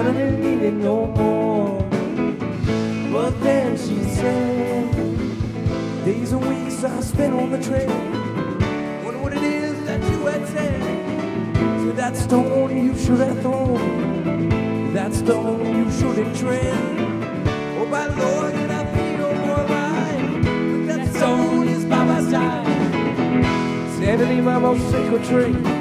didn't need it no more. But then she said, days and weeks I spent on the trail. Wonder what it is that you had said. So that stone you should have thrown, that stone you should have tread. Oh, my Lord, did I feel more alive? But that stone is by my side, standing in my most sacred tree.